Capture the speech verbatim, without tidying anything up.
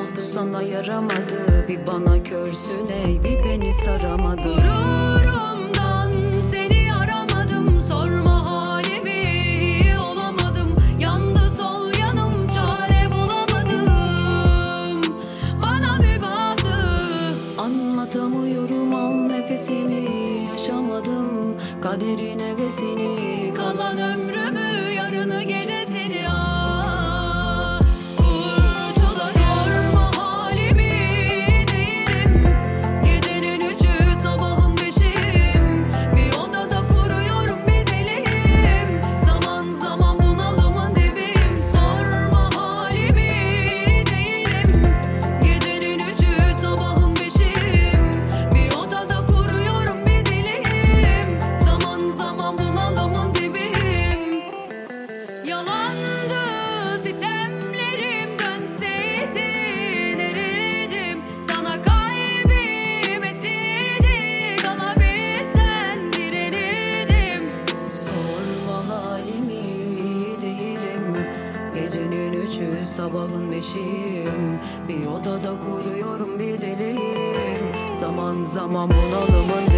bu sana yaramadı. Bir bana körsün ey, bir beni saramadı. Gururumdan seni aramadım, sorma halimi, iyi olamadım. Yandı sol yanım, çare bulamadım. Bana mübahtı anlatamıyorum, al nefesimi, yaşamadım kaderin hevesini. Kalan ömrümü, yarını gecesini ah. Kurtula sorma halimi, değilim gecenin üçü sabahın beşiyim. Bir odada kuruyorum bir deliyim, zaman zaman bunalımın dibiyim. Sorma halimi, değilim gecenin üçü sabahın beşiyim. Bir odada kuruyorum bir deliyim, zaman zaman bunalımın dibiyim. Yalandı sitemlerim, dönseydin erirdim. Sana kalbim esirdi, kalabilsen direnirdim. Sorma halimi, iyi değilim gecenin üçü sabahın beşiyim. Bir odada kuruyorum bir deliyim, zaman zaman bunalımın